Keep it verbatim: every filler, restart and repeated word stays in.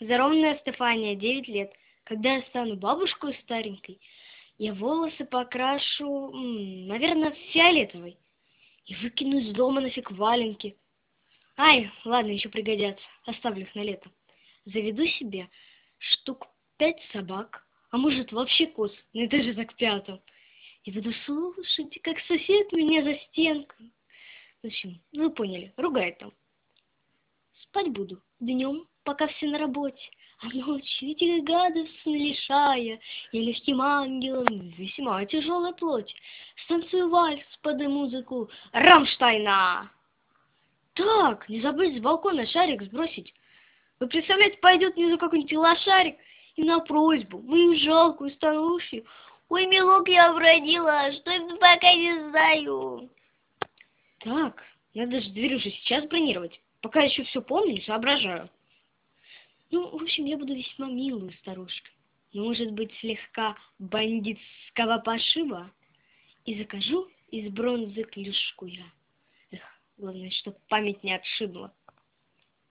Заромная Стефания, девять лет. Когда я стану бабушкой старенькой, я волосы покрашу, м, наверное, фиолетовой. И выкину из дома нафиг валенки. Ай, ладно, еще пригодятся. Оставлю их на лето. Заведу себе штук пять собак, а может вообще коз, на этаже так пятом. И буду слушать, как сосед меня за стенкой. В общем, вы поняли, ругает там. Спать буду днем, пока все на работе, а ночью этих гадов сны лишая, я легким ангелом весьма тяжелой плоти станцую вальс под музыку Рамштайна. Так, не забыть с балкона шарик сбросить. Вы представляете, пойдет внизу какой-нибудь лошарик и на просьбу, мою жалкую старушью: ой, милок, я обронила, что это пока не знаю. Так, надо же дверь уже сейчас бронировать, пока еще все помню и соображаю. Ну, в общем, я буду весьма милую старушкой, но, может быть, слегка бандитского пошиба, и закажу из бронзы клюшку я. Эх, главное, чтоб память не отшибла.